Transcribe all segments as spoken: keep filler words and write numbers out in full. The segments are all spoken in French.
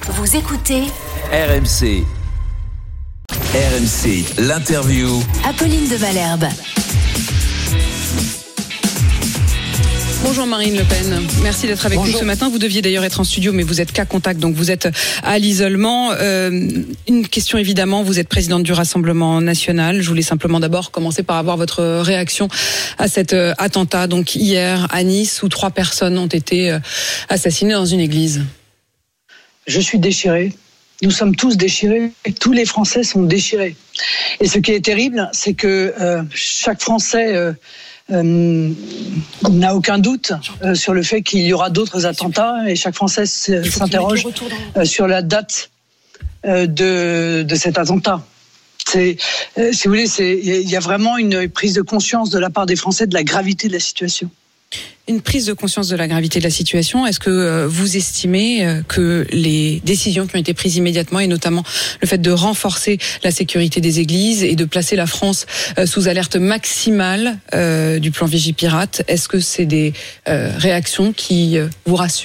Vous écoutez R M C. R M C, l'interview. Apolline de Malherbe. Bonjour Marine Le Pen, merci d'être avec Bonjour. nous ce matin. Vous deviez d'ailleurs être en studio, mais vous êtes cas contact, donc vous êtes à l'isolement. Euh, une question évidemment, vous êtes présidente du Rassemblement National. Je voulais simplement d'abord commencer par avoir votre réaction à cet euh, attentat, donc hier à Nice, où trois personnes ont été euh, assassinées dans une église. Je suis déchirée. Nous sommes tous déchirés. Tous les Français sont déchirés. Et ce qui est terrible, c'est que euh, chaque Français euh, euh, n'a aucun doute euh, sur le fait qu'il y aura d'autres attentats. Et chaque Français s'interroge euh, sur la date euh, de, de cet attentat. C'est, euh, si vous voulez, il y a vraiment une prise de conscience de la part des Français de la gravité de la situation. Une prise de conscience de la gravité de la situation. Est-ce que vous estimez que les décisions qui ont été prises immédiatement, et notamment le fait de renforcer la sécurité des églises et de placer la France sous alerte maximale euh, du plan Vigipirate, est-ce que c'est des euh, réactions qui vous rassurent ?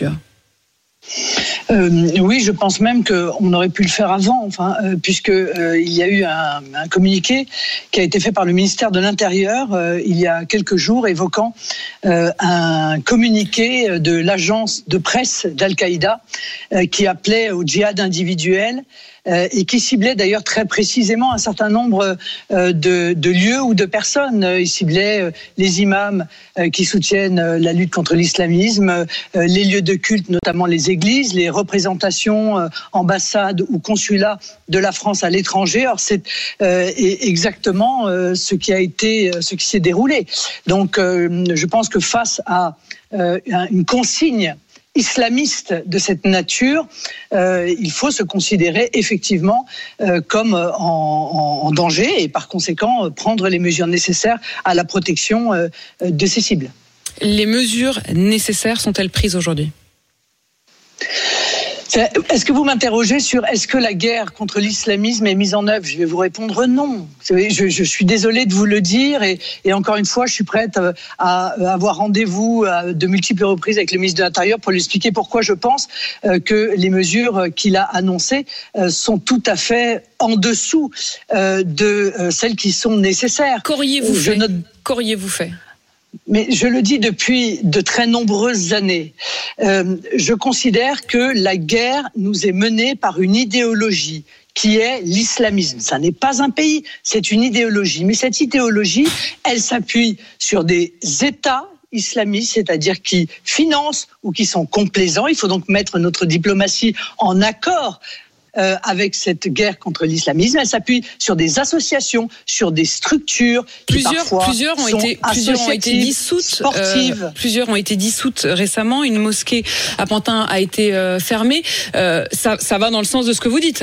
Euh, oui, je pense même qu'on aurait pu le faire avant, enfin, euh, puisque euh, il y a eu un, un communiqué qui a été fait par le ministère de l'Intérieur euh, il y a quelques jours, évoquant euh, un communiqué de l'agence de presse d'Al-Qaïda euh, qui appelait au djihad individuel. Euh, et qui ciblait d'ailleurs très précisément un certain nombre euh, de, de lieux ou de personnes. Il ciblait euh, les imams euh, qui soutiennent euh, la lutte contre l'islamisme, euh, les lieux de culte, notamment les églises, les représentations, euh, ambassades ou consulats de la France à l'étranger. Alors c'est euh, exactement euh, ce qui a été, ce qui s'est déroulé. Donc euh, je pense que face à euh, une consigne islamiste de cette nature, euh, il faut se considérer effectivement euh, comme en, en, en danger et par conséquent euh, prendre les mesures nécessaires à la protection euh, de ces cibles. Les mesures nécessaires sont-elles prises aujourd'hui ? Est-ce que vous m'interrogez sur est-ce que la guerre contre l'islamisme est mise en œuvre ? Je vais vous répondre non. Je, je suis désolée de vous le dire et, et encore une fois, je suis prête à, à avoir rendez-vous à de multiples reprises avec le ministre de l'Intérieur pour lui expliquer pourquoi je pense que les mesures qu'il a annoncées sont tout à fait en dessous de celles qui sont nécessaires. Qu'auriez-vous fait ? Note... Qu'auriez-vous fait ? Mais je le dis depuis de très nombreuses années, euh, je considère que la guerre nous est menée par une idéologie qui est l'islamisme. Ça n'est pas un pays, c'est une idéologie. Mais cette idéologie, elle s'appuie sur des États islamistes, c'est-à-dire qui financent ou qui sont complaisants. Il faut donc mettre notre diplomatie en accord Euh, avec cette guerre contre l'islamisme. Elle s'appuie sur des associations, sur des structures qui plusieurs, parfois plusieurs ont sont été, plusieurs ont été dissoutes, sportives. Euh, plusieurs ont été dissoutes récemment. Une mosquée à Pantin a été euh, fermée. Euh, ça, ça va dans le sens de ce que vous dites.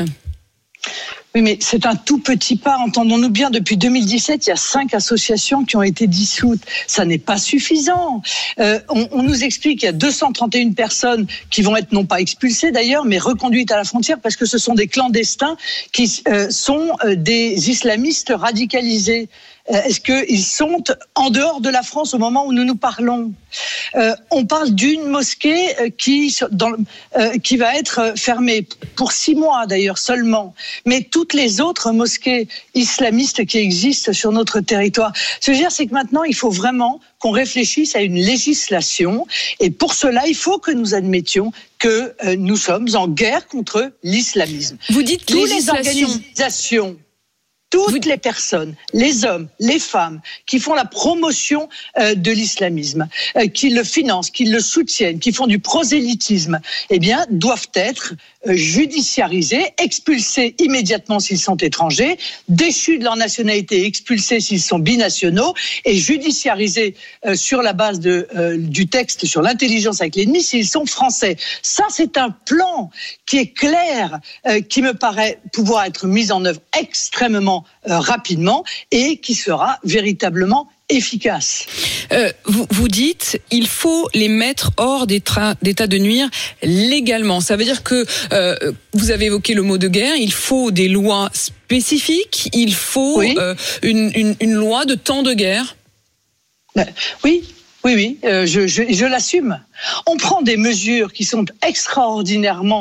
Oui, mais c'est un tout petit pas. Entendons-nous bien, depuis deux mille dix-sept, il y a cinq associations qui ont été dissoutes. Ça n'est pas suffisant. Euh, on, on nous explique qu'il y a deux cent trente et une personnes qui vont être non pas expulsées d'ailleurs, mais reconduites à la frontière parce que ce sont des clandestins qui euh, sont euh, des islamistes radicalisés. Est-ce qu'ils sont en dehors de la France au moment où nous nous parlons ? euh, On parle d'une mosquée qui, dans, euh, qui va être fermée pour six mois d'ailleurs seulement. Mais toutes les autres mosquées islamistes qui existent sur notre territoire. Ce que je veux dire, c'est que maintenant, il faut vraiment qu'on réfléchisse à une législation. Et pour cela, il faut que nous admettions que euh, nous sommes en guerre contre l'islamisme. Vous dites Toutes législation. les organisations... Toutes les personnes, les hommes, les femmes qui font la promotion euh, de l'islamisme, euh, qui le financent, qui le soutiennent, qui font du prosélytisme, eh bien, doivent être euh, judiciarisés, expulsés immédiatement s'ils sont étrangers, déchus de leur nationalité, expulsés s'ils sont binationaux et judiciarisés euh, sur la base de, euh, du texte sur l'intelligence avec l'ennemi s'ils sont français. Ça, c'est un plan qui est clair, euh, qui me paraît pouvoir être mis en œuvre extrêmement Euh, rapidement et qui sera véritablement efficace. Euh, vous, vous dites, il faut les mettre hors d'état de nuire légalement. Ça veut dire que euh, vous avez évoqué le mot de guerre. Il faut des lois spécifiques. Il faut oui. euh, une, une, une loi de temps de guerre. Ben, oui. Oui, oui, euh, je, je, je l'assume. On prend des mesures qui sont extraordinairement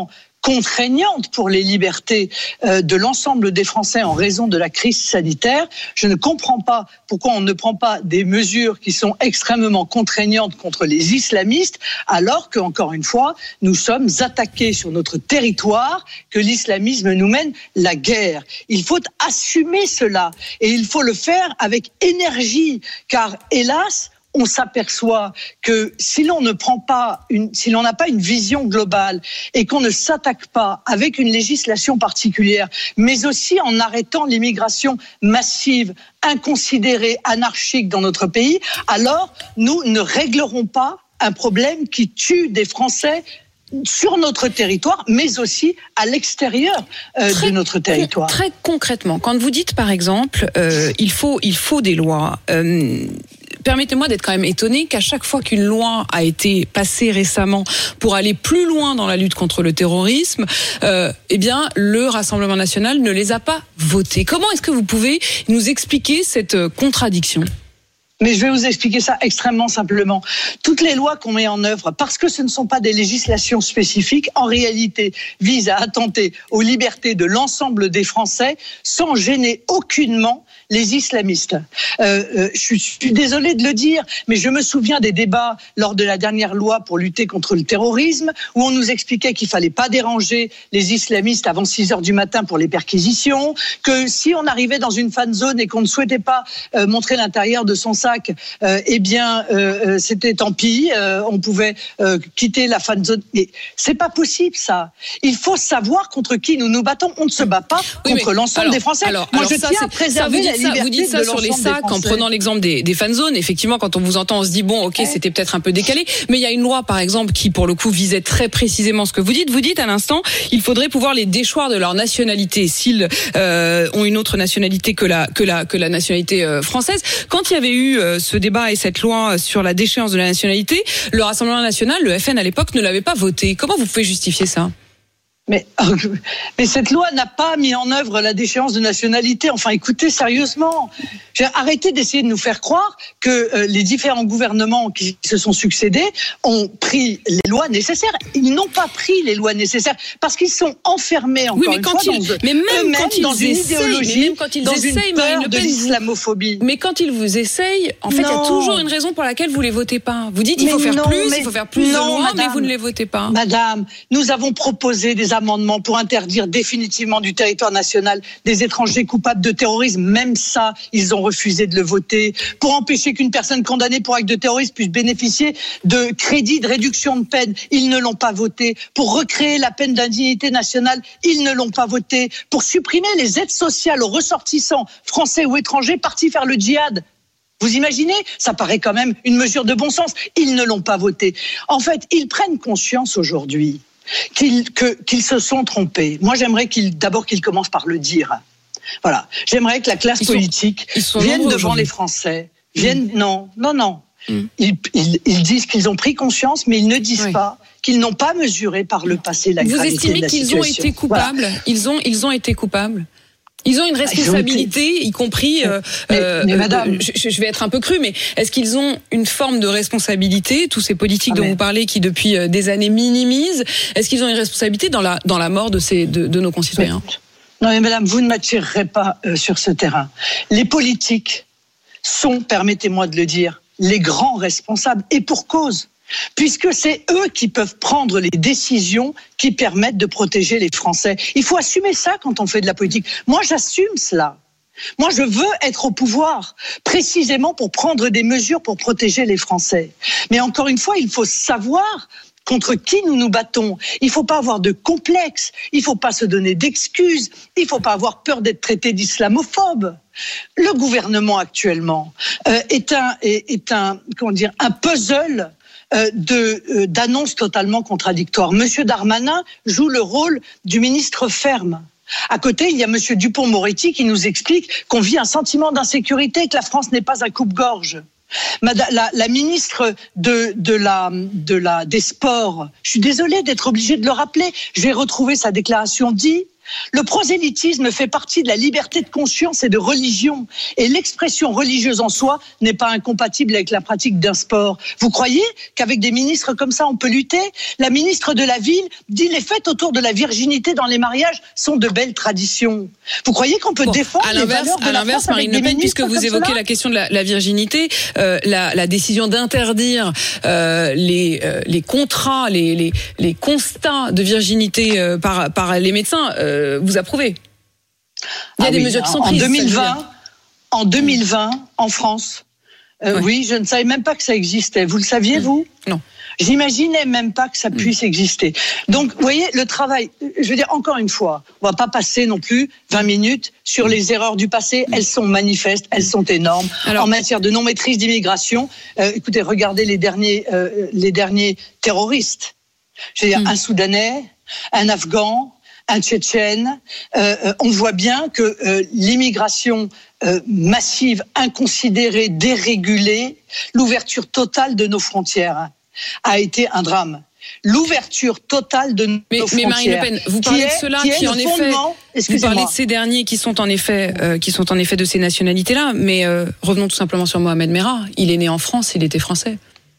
contraignante pour les libertés euh, de l'ensemble des Français en raison de la crise sanitaire. Je ne comprends pas pourquoi on ne prend pas des mesures qui sont extrêmement contraignantes contre les islamistes, alors que, encore une fois, nous sommes attaqués sur notre territoire, que l'islamisme nous mène la guerre. Il faut assumer cela et il faut le faire avec énergie, car hélas, on s'aperçoit que si l'on ne prend pas une, si l'on n'a pas une vision globale et qu'on ne s'attaque pas avec une législation particulière, mais aussi en arrêtant l'immigration massive, inconsidérée, anarchique dans notre pays, alors nous ne réglerons pas un problème qui tue des Français sur notre territoire, mais aussi à l'extérieur euh, de notre territoire. Très concrètement, quand vous dites par exemple, euh, il faut, il faut des lois. Euh, Permettez-moi d'être quand même étonné qu'à chaque fois qu'une loi a été passée récemment pour aller plus loin dans la lutte contre le terrorisme, euh, eh bien, le Rassemblement national ne les a pas votées. Comment est-ce que vous pouvez nous expliquer cette contradiction ? Mais je vais vous expliquer ça extrêmement simplement. Toutes les lois qu'on met en œuvre, parce que ce ne sont pas des législations spécifiques, en réalité visent à attenter aux libertés de l'ensemble des Français sans gêner aucunement les islamistes. Euh, euh, je suis, je suis désolée de le dire, mais je me souviens des débats lors de la dernière loi pour lutter contre le terrorisme, où on nous expliquait qu'il fallait pas déranger les islamistes avant six heures du matin pour les perquisitions, que si on arrivait dans une fan zone et qu'on ne souhaitait pas euh, montrer l'intérieur de son sac, euh, eh bien, euh, c'était tant pis, euh, on pouvait euh, quitter la fan zone. Mais c'est pas possible, ça. Il faut savoir contre qui nous nous battons. On ne se bat pas oui, contre l'ensemble alors, des Français. Alors, Moi, alors je ça, tiens à préserver la ça, vous dites ça sur les sacs en prenant l'exemple des, des fan zones. Effectivement, quand on vous entend, on se dit bon, ok, c'était peut-être un peu décalé, mais il y a une loi, par exemple, qui pour le coup visait très précisément ce que vous dites. Vous dites à l'instant, il faudrait pouvoir les déchoir de leur nationalité s'ils euh, ont une autre nationalité que la que la que la nationalité euh, française. Quand il y avait eu euh, ce débat et cette loi sur la déchéance de la nationalité, le Rassemblement national, le F N à l'époque, ne l'avait pas voté. Comment vous pouvez justifier ça ? Mais, mais cette loi n'a pas mis en œuvre la déchéance de nationalité. Enfin, écoutez, sérieusement, j'ai arrêté d'essayer de nous faire croire que euh, les différents gouvernements qui se sont succédés ont pris les lois nécessaires. Ils n'ont pas pris les lois nécessaires parce qu'ils sont enfermés encore oui, mais une quand fois ils, dans, mais même quand ils dans une essayent, idéologie, mais même quand ils dans essayent, une peur Marine Le de Pen, l'islamophobie. Mais quand ils vous essayent, en fait, il y a toujours une raison pour laquelle vous les votez pas. Vous dites il faut mais faire non, plus, mais il faut faire plus non, de lois, madame, mais vous ne les votez pas. Madame, nous avons proposé des amendements pour interdire définitivement du territoire national des étrangers coupables de terrorisme. Même ça, ils ont refusé de le voter. Pour empêcher qu'une personne condamnée pour acte de terrorisme puisse bénéficier de crédits de réduction de peine, ils ne l'ont pas voté. Pour recréer la peine d'indignité nationale, ils ne l'ont pas voté. Pour supprimer les aides sociales aux ressortissants français ou étrangers partis faire le djihad. Vous imaginez ? Ça paraît quand même une mesure de bon sens. Ils ne l'ont pas voté. En fait, ils prennent conscience aujourd'hui Qu'ils, que, qu'ils se sont trompés. Moi, j'aimerais qu'ils, d'abord qu'ils commencent par le dire. Voilà. J'aimerais que la classe ils politique sont, vienne devant les Français. Vienne, mmh. non, non, non. Mmh. Ils, ils, ils disent qu'ils ont pris conscience, mais ils ne disent oui. pas qu'ils n'ont pas mesuré par le passé la Vous gravité estimez de la qu'ils situation. ont été coupables voilà. Ils ont, ils ont été coupables. Ils ont une responsabilité, y compris. Euh, mais, euh, mais madame, je, je vais être un peu crue, mais est-ce qu'ils ont une forme de responsabilité, tous ces politiques ah dont mais... vous parlez, qui depuis des années minimisent, est-ce qu'ils ont une responsabilité dans la dans la mort de ces de, de nos concitoyens ? mais, Non, mais madame, vous ne m'attirerez pas euh, sur ce terrain. Les politiques sont, permettez-moi de le dire, les grands responsables, et pour cause. Puisque c'est eux qui peuvent prendre les décisions qui permettent de protéger les Français. Il faut assumer ça quand on fait de la politique. Moi, j'assume cela. Moi, je veux être au pouvoir, précisément pour prendre des mesures pour protéger les Français. Mais encore une fois, il faut savoir contre qui nous nous battons. Il ne faut pas avoir de complexe, il ne faut pas se donner d'excuses, il ne faut pas avoir peur d'être traité d'islamophobe. Le gouvernement actuellement euh, est un, est, est un, comment dire, un puzzle Euh, de, euh, d'annonces totalement contradictoires. Monsieur Darmanin joue le rôle du ministre ferme. À côté, il y a Monsieur Dupond-Moretti qui nous explique qu'on vit un sentiment d'insécurité et que la France n'est pas un coupe-gorge. Madame, la, la ministre de, de la, de la, des Sports, je suis désolée d'être obligée de le rappeler, j'ai retrouvé sa déclaration dit Le prosélytisme fait partie de la liberté de conscience et de religion. Et l'expression religieuse en soi n'est pas incompatible avec la pratique d'un sport. Vous croyez qu'avec des ministres comme ça, on peut lutter ? La ministre de la Ville dit les fêtes autour de la virginité dans les mariages sont de belles traditions. Vous croyez qu'on peut bon, défendre les valeurs de à la l'inverse, France Marine Le Pen, puisque vous évoquez cela ? La question de la, la virginité, euh, la, la décision d'interdire euh, les, euh, les contrats, les, les, les constats de virginité euh, par, par les médecins, euh, vous approuvez ? Il y a ah des oui, mesures qui sont prises. En deux mille vingt, en deux mille vingt, en France, euh, oui. oui, je ne savais même pas que ça existait. Vous le saviez, vous ? Non. J'imaginais même pas que ça puisse exister. Donc, vous voyez, le travail, je veux dire, encore une fois, on va pas passer non plus vingt minutes sur les erreurs du passé. Elles sont manifestes, elles sont énormes. Alors, en matière de non-maîtrise d'immigration, euh, écoutez, regardez les derniers, euh, les derniers terroristes. Je veux dire, hum. un Soudanais, un Afghan, un Tchétchène. Euh, on voit bien que euh, l'immigration euh, massive, inconsidérée, dérégulée, l'ouverture totale de nos frontières a été un drame. L'ouverture totale de nos mais, frontières. Mais Marine Le Pen, vous parlez est, de ceux-là qui, qui en effet, vous parlez de ces derniers qui sont en effet, euh, qui sont en effet de ces nationalités-là. Mais euh, revenons tout simplement sur Mohamed Merah. Il est né en France, il était français.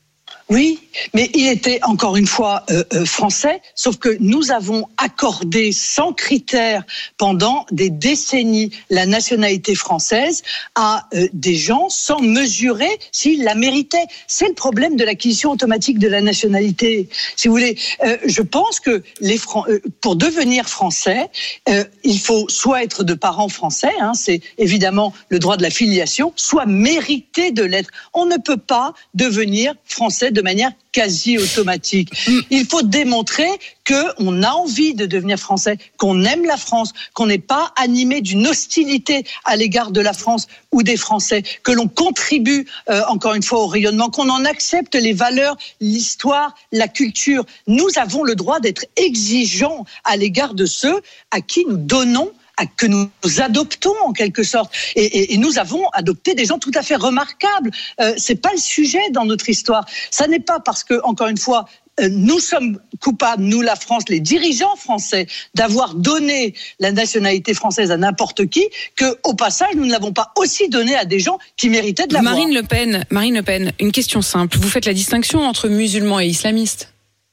Oui, mais il était encore une fois euh, euh, français, sauf que nous avons accordé sans critère pendant des décennies la nationalité française à euh, des gens sans mesurer s'ils la méritaient. C'est le problème de l'acquisition automatique de la nationalité. Si vous voulez, euh, je pense que les Fran- euh, pour devenir français, euh, il faut soit être de parents français, hein, c'est évidemment le droit de la filiation, soit mériter de l'être. On ne peut pas devenir français de manière quasi automatique. Il faut démontrer qu'on a envie de devenir français, qu'on aime la France, qu'on n'est pas animé d'une hostilité à l'égard de la France ou des Français, que l'on contribue euh, encore une fois au rayonnement, qu'on en accepte les valeurs, l'histoire, la culture. Nous avons le droit d'être exigeants à l'égard de ceux à qui nous donnons que nous adoptons en quelque sorte. Et, et, et nous avons adopté des gens tout à fait remarquables. Euh, c'est pas le sujet dans notre histoire. Ça n'est pas parce que, encore une fois, euh, nous sommes coupables, nous la France, les dirigeants français, d'avoir donné la nationalité française à n'importe qui, que au passage, nous ne l'avons pas aussi donné à des gens qui méritaient de l'avoir. Marine Le Pen, Marine Le Pen, une question simple. Vous faites la distinction entre musulmans et islamistes ?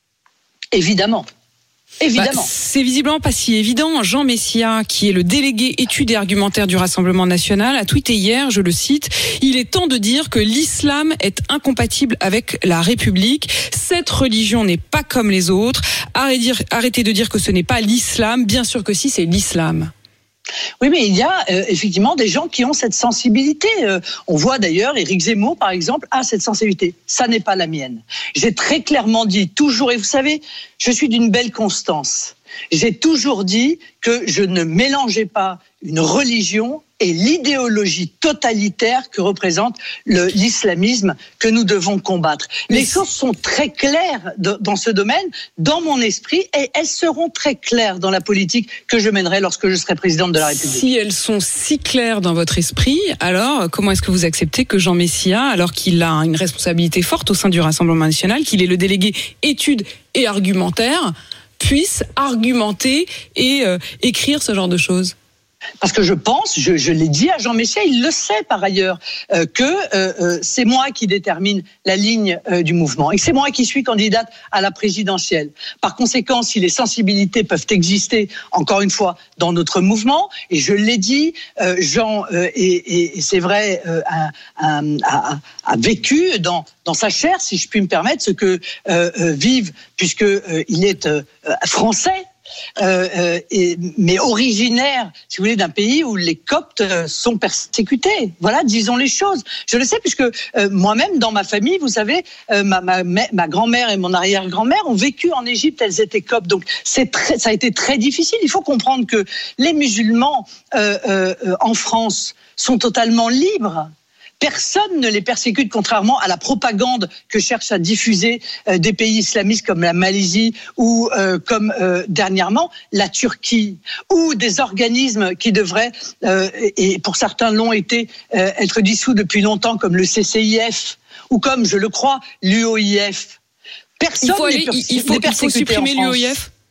Évidemment. Évidemment. Bah, c'est visiblement pas si évident. Jean Messia, qui est le délégué études et argumentaires du Rassemblement national, a tweeté hier, je le cite, « Il est temps de dire que l'islam est incompatible avec la République. Cette religion n'est pas comme les autres. Arrêtez de dire que ce n'est pas l'islam. Bien sûr que si, c'est l'islam. » Oui, mais il y a euh, effectivement des gens qui ont cette sensibilité. Euh, on voit d'ailleurs, Éric Zemmour, par exemple, a cette sensibilité. Ça n'est pas la mienne. J'ai très clairement dit, toujours, et vous savez, je suis d'une belle constance. J'ai toujours dit que je ne mélangeais pas une religion et l'idéologie totalitaire que représente le, l'islamisme que nous devons combattre. Les Mais choses sont très claires de, dans ce domaine, dans mon esprit, et elles seront très claires dans la politique que je mènerai lorsque je serai présidente de la République. Si elles sont si claires dans votre esprit, alors comment est-ce que vous acceptez que Jean Messia, alors qu'il a une responsabilité forte au sein du Rassemblement national, qu'il est le délégué études et argumentaires, puisse argumenter et euh, écrire ce genre de choses ? Parce que je pense, je, je l'ai dit à Jean Messia, il le sait par ailleurs, euh, que euh, euh, c'est moi qui détermine la ligne euh, du mouvement et que c'est moi qui suis candidate à la présidentielle. Par conséquent, si les sensibilités peuvent exister, encore une fois, dans notre mouvement, et je l'ai dit, euh, Jean, euh, et, et, et c'est vrai, euh, a, a, a, a vécu dans, dans sa chair, si je puis me permettre, ce que euh, euh, vivent, puisque euh, il est euh, français. Euh, euh, et, mais originaire, si vous voulez, d'un pays où les Coptes sont persécutés. Voilà, disons les choses. Je le sais puisque euh, moi-même, dans ma famille, vous savez, euh, ma, ma, ma grand-mère et mon arrière-grand-mère ont vécu en Égypte, elles étaient Coptes. Donc, c'est très, ça a été très difficile. Il faut comprendre que les musulmans euh, euh, en France sont totalement libres. Personne ne les persécute, contrairement à la propagande que cherchent à diffuser euh, des pays islamistes comme la Malaisie ou euh, comme euh, dernièrement la Turquie, ou des organismes qui devraient, euh, et pour certains l'ont été, euh, être dissous depuis longtemps, comme le C C I F ou comme, je le crois, l'U O I F. Personne il faut, aller, n'est, il faut, il faut supprimer l'U O I F.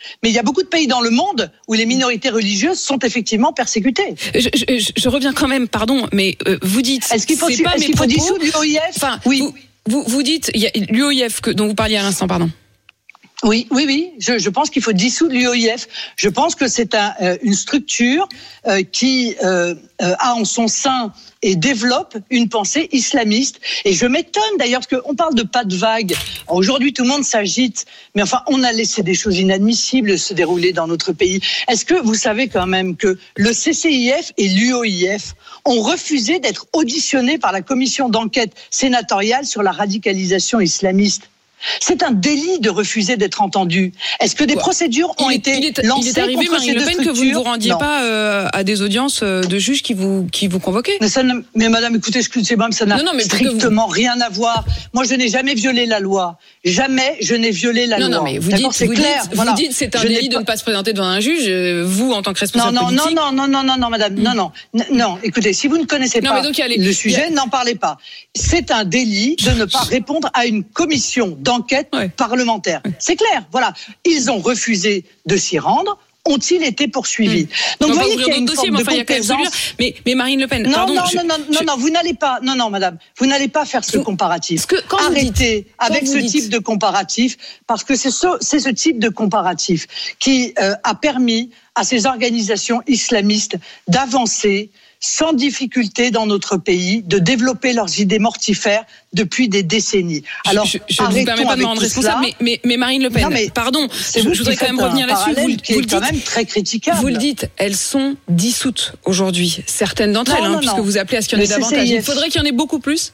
Mais il y a beaucoup de pays dans le monde où les minorités religieuses sont effectivement persécutées. Je, je, je reviens quand même, pardon, mais euh, vous dites... Est-ce qu'il faut, c'est pas est-ce mes qu'il faut propos, dissoudre l'U O I F? Enfin, oui. Vous, vous, vous dites, il y a l'U O I F que, dont vous parliez à l'instant, pardon. Oui, oui, oui. Je, je pense qu'il faut dissoudre l'U O I F. Je pense que c'est un, euh, une structure euh, qui euh, euh, a en son sein et développe une pensée islamiste. Et je m'étonne d'ailleurs, parce qu'on parle de pas de vague. Alors, aujourd'hui, tout le monde s'agite, mais enfin, on a laissé des choses inadmissibles se dérouler dans notre pays. Est-ce que vous savez quand même que le C C I F et l'U O I F ont refusé d'être auditionnés par la commission d'enquête sénatoriale sur la radicalisation islamiste? C'est un délit de refuser d'être entendu. Est-ce que des Quoi procédures ont il est, été il est, lancées il est arrivé, contre Marine ces Le deux Pen, structures? que vous ne vous rendiez non. pas euh, à des audiences de juges qui vous qui vous convoquaient? Mais, ça ne, mais madame, écoutez, excusez-moi, ça n'a non, non, strictement vous... rien à voir. Moi, je n'ai jamais violé la loi. Jamais je n'ai violé la non, loi. Non, mais vous dites, c'est vous clair. Dites, voilà. vous dites c'est un je délit pas... de ne pas se présenter devant un juge, vous, en tant que responsable non, non, politique. Non, non, non, non, non, madame, mm. non, non, non, écoutez, si vous ne connaissez non, pas donc, allez, le sujet, a... n'en parlez pas. C'est un délit de ne pas répondre à une commission d'enquête ouais. parlementaire. Ouais. C'est clair, voilà. Ils ont refusé de s'y rendre. Ont-ils été poursuivis? Mmh. Donc, vous voyez qu'il y a une dossiers, forme mais enfin, de complaisance. Mais, mais Marine Le Pen, non, pardon. Non, je, non, non, je... non, non, vous n'allez pas, non, non, madame, vous n'allez pas faire ce vous, comparatif. Que, quand Arrêtez dites, avec ce dites. type de comparatif, parce que c'est ce, c'est ce type de comparatif qui euh, a permis à ces organisations islamistes d'avancer sans difficulté dans notre pays, de développer leurs idées mortifères depuis des décennies. Alors, je ne vous permets pas de me rendre responsable, mais, mais, mais Marine Le Pen, non, mais pardon, je, je voudrais quand même revenir là-dessus. Vous, qui vous est le quand dites, même très critiquable. Vous le dites, elles sont dissoutes aujourd'hui, certaines d'entre non, elles, hein, non, puisque non. vous appelez à ce qu'il y en ait davantage. Il faudrait qu'il y en ait beaucoup plus.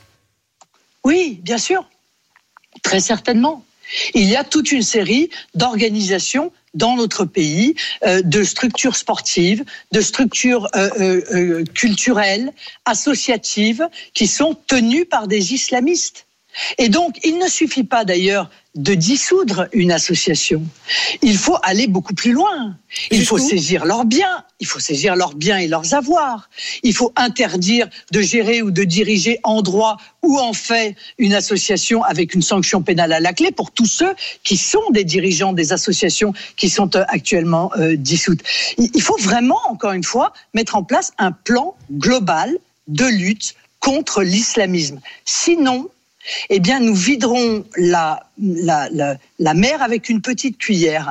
Oui, bien sûr, très certainement. Il y a toute une série d'organisations dans notre pays, euh, de structures sportives, de structures euh, euh, culturelles, associatives, qui sont tenues par des islamistes. Et donc, il ne suffit pas d'ailleurs de dissoudre une association. Il faut aller beaucoup plus loin. Il faut saisir leurs biens. Il faut saisir leurs biens et leurs avoirs. Il faut interdire de gérer ou de diriger en droit ou en fait une association avec une sanction pénale à la clé pour tous ceux qui sont des dirigeants des associations qui sont actuellement euh, dissoutes. Il faut vraiment, encore une fois, mettre en place un plan global de lutte contre l'islamisme. Sinon, eh bien, nous viderons la, la, la, la mer avec une petite cuillère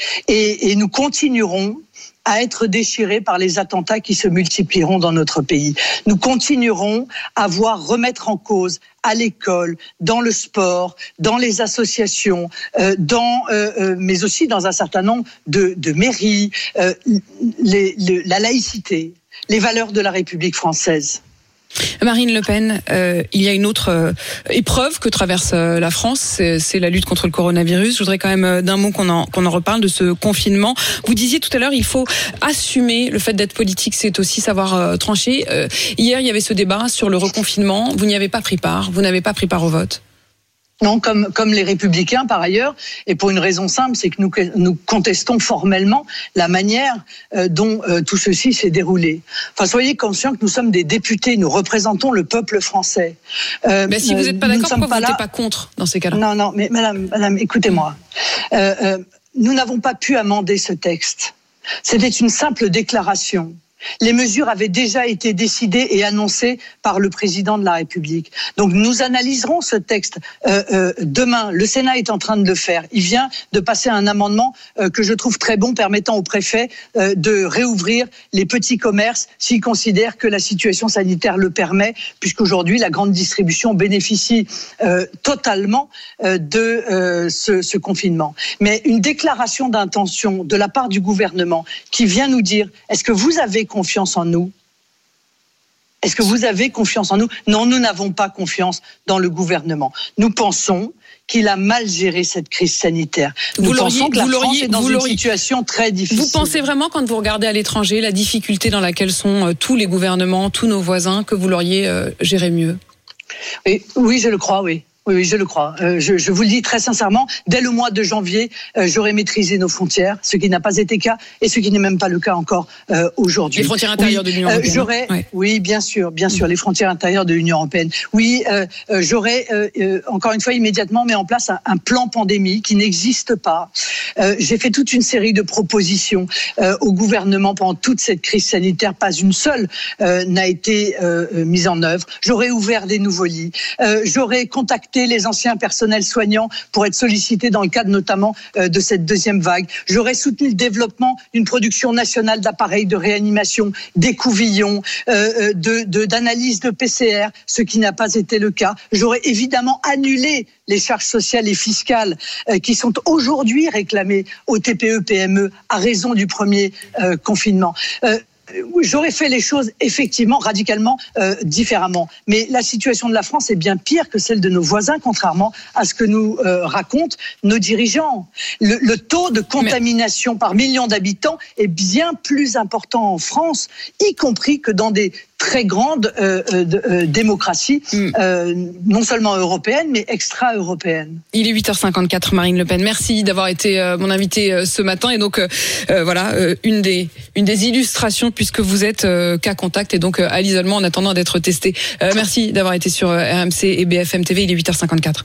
et, et nous continuerons à être déchirés par les attentats qui se multiplieront dans notre pays. Nous continuerons à voir remettre en cause à l'école, dans le sport, dans les associations, euh, dans, euh, euh, mais aussi dans un certain nombre de, de mairies, euh, les, les, la laïcité, les valeurs de la République française. Marine Le Pen, euh, il y a une autre euh, épreuve que traverse euh, la France, c'est, c'est la lutte contre le coronavirus. Je voudrais quand même euh, d'un mot qu'on en, qu'on en reparle de ce confinement. Vous disiez tout à l'heure, il faut assumer le fait d'être politique, c'est aussi savoir euh, trancher. Euh, hier, il y avait ce débat sur le reconfinement. Vous n'y avez pas pris part, vous n'avez pas pris part au vote. Non, comme, comme les Républicains par ailleurs, et pour une raison simple, c'est que nous, nous contestons formellement la manière euh, dont euh, tout ceci s'est déroulé. Enfin, soyez conscients que nous sommes des députés, nous représentons le peuple français. Euh, mais si vous n'êtes pas d'accord, pourquoi vous n'êtes pas contre dans ces cas-là? Non, non, mais madame, madame, écoutez-moi. Euh, euh, nous n'avons pas pu amender ce texte. C'était une simple déclaration. Les mesures avaient déjà été décidées et annoncées par le président de la République. Donc nous analyserons ce texte euh, euh, demain. Le Sénat est en train de le faire. Il vient de passer un amendement euh, que je trouve très bon, permettant au préfet euh, de réouvrir les petits commerces s'il considère que la situation sanitaire le permet, puisqu'aujourd'hui la grande distribution bénéficie euh, totalement euh, de euh, ce, ce confinement. Mais une déclaration d'intention de la part du gouvernement qui vient nous dire « Est-ce que vous avez confiance en nous ? Est-ce que vous avez confiance en nous ? Non, nous n'avons pas confiance dans le gouvernement. Nous pensons qu'il a mal géré cette crise sanitaire. Nous vous pensons que la vous France est dans vous une situation très difficile. Vous pensez vraiment, quand vous regardez à l'étranger, la difficulté dans laquelle sont euh, tous les gouvernements, tous nos voisins, que vous l'auriez euh, géré mieux ? Et, oui, je le crois, oui. Oui, oui, je le crois. Euh, je, je vous le dis très sincèrement, dès le mois de janvier, euh, j'aurai maîtrisé nos frontières, ce qui n'a pas été le cas et ce qui n'est même pas le cas encore euh, aujourd'hui. Les frontières intérieures oui, de l'Union européenne. Euh, j'aurai, ouais. Oui, bien sûr, bien sûr, les frontières intérieures de l'Union européenne. Oui, euh, euh, j'aurai euh, euh, encore une fois immédiatement mis en place un, un plan pandémie qui n'existe pas. Euh, j'ai fait toute une série de propositions euh, au gouvernement pendant toute cette crise sanitaire. Pas une seule euh, n'a été euh, mise en œuvre. J'aurai ouvert des nouveaux lits. Euh, j'aurai contacté les anciens personnels soignants pour être sollicités dans le cadre notamment euh, de cette deuxième vague. J'aurais soutenu le développement d'une production nationale d'appareils de réanimation, d'écouvillons, euh, de, de, d'analyse de P C R, ce qui n'a pas été le cas. J'aurais évidemment annulé les charges sociales et fiscales euh, qui sont aujourd'hui réclamées aux T P E P M E à raison du premier euh, confinement. Euh, J'aurais fait les choses effectivement radicalement euh, différemment. Mais la situation de la France est bien pire que celle de nos voisins, contrairement à ce que nous euh, racontent nos dirigeants. Le, le taux de contamination Mais... par million d'habitants est bien plus important en France, y compris que dans des très grandes euh, euh, démocraties, mm. euh, non seulement européennes, mais extra-européennes. Il est huit heures cinquante-quatre, Marine Le Pen. Merci d'avoir été euh, mon invitée euh, ce matin. Et donc, euh, euh, voilà, euh, une des une des illustrations, puisque vous êtes euh, cas contact et donc euh, à l'isolement en attendant d'être testé. Euh, merci d'avoir été sur euh, R M C et B F M T V. Il est huit heures cinquante-quatre.